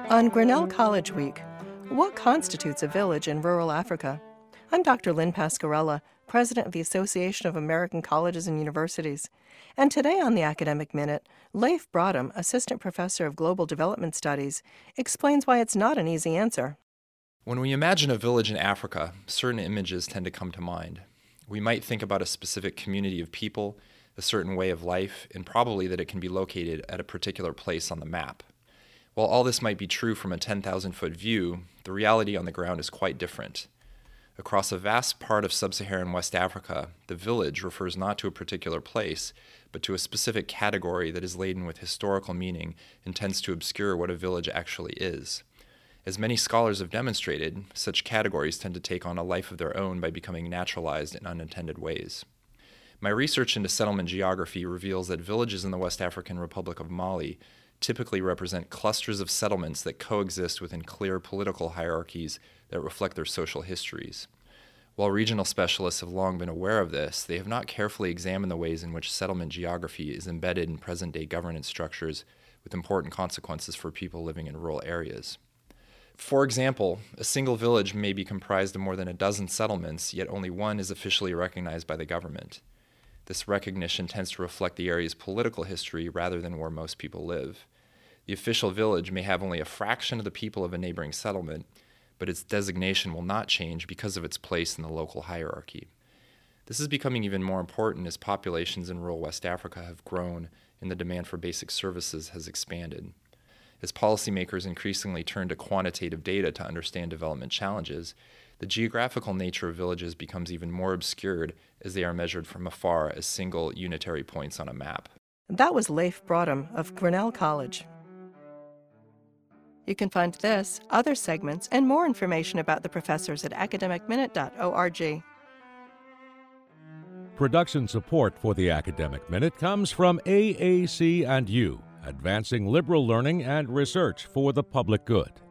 On Grinnell College Week, what constitutes a village in rural Africa? I'm Dr. Lynn Pasquarella, president of the Association of American Colleges and Universities. And today on the Academic Minute, Leif Broadhem, assistant professor of global development studies, explains why it's not an easy answer. When we imagine a village in Africa, certain images tend to come to mind. We might think about a specific community of people, a certain way of life, and probably that it can be located at a particular place on the map. While all this might be true from a 10,000-foot view, the reality on the ground is quite different. Across a vast part of sub-Saharan West Africa, the village refers not to a particular place, but to a specific category that is laden with historical meaning and tends to obscure what a village actually is. As many scholars have demonstrated, such categories tend to take on a life of their own by becoming naturalized in unintended ways. My research into settlement geography reveals that villages in the West African Republic of Mali typically represent clusters of settlements that coexist within clear political hierarchies that reflect their social histories. While regional specialists have long been aware of this, they have not carefully examined the ways in which settlement geography is embedded in present-day governance structures with important consequences for people living in rural areas. For example, a single village may be comprised of more than a dozen settlements, yet only one is officially recognized by the government. This recognition tends to reflect the area's political history rather than where most people live. The official village may have only a fraction of the people of a neighboring settlement, but its designation will not change because of its place in the local hierarchy. This is becoming even more important as populations in rural West Africa have grown and the demand for basic services has expanded. As policymakers increasingly turn to quantitative data to understand development challenges, the geographical nature of villages becomes even more obscured as they are measured from afar as single unitary points on a map. That was Leif Broadhem of Grinnell College. You can find this, other segments, and more information about the professors at academicminute.org. Production support for the Academic Minute comes from AAC&U, advancing liberal learning and research for the public good.